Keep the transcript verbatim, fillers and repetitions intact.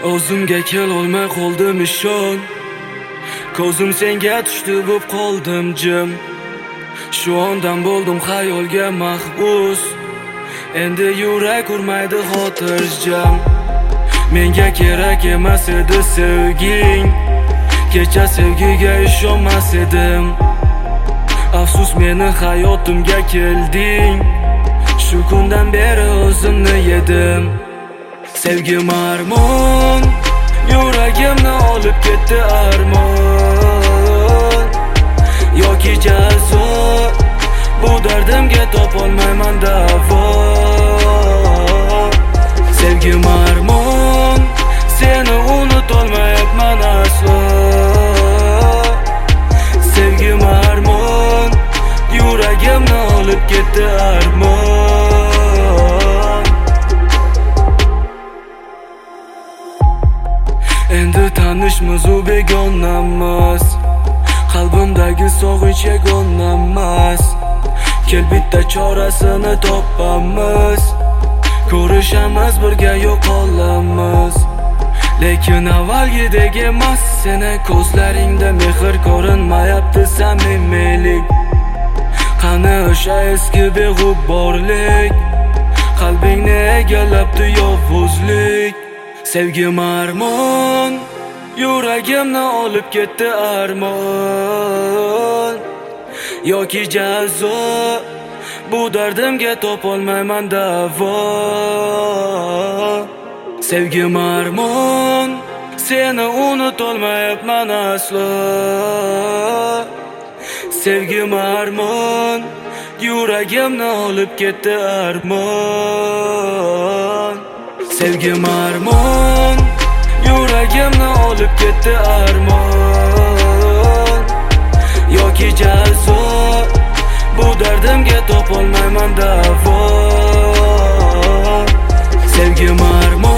O'zimga kelolmay qoldim ishon. Ko'zim senga tushdi bo'p qoldim jim. Shu ondan bo'ldim xayolga mahbus. Endi yurak urmaydi xotirjam. Menga kerak emas edi sevging. Kecha sevgiga ishonmas edim. Afsus meni hayotimga kelding. Shu kundan beri o'zimni yedim. Sevgim armon, yuragimni olib ketdi armon. Yoki jazo, bu dardimga topolmayman davo. Sevgim armon, seni unutolmayapman aslo. Sevgim armon, yuragimni olib ketdi armon. Endi tanishmiz u begonamiz. Qalbimdagi sog'inch yagona emas. Kel bitta chorasini topamiz. Ko'rishamiz, birga yo'qolamiz. Lekin avvalgidek emas, seni ko'zlaringda mehr ko'rinmayapti samimiylik. Qani o'sha eski beg'uborlik, qalbingni egallabdi yovuzlik. Sevgim armon, yuragimni olib ketdi armon. Yoki jazo, bu dardimga topolmayman davo. Sevgim armon, seni unutolmayapman aslo. Sevgim armon, yuragimni olib ketdi armon. Sevgim armon, yuragimni olib ketdi armon. Yoki jazo, bu dardimga topolmayman davo. Sevgim armon.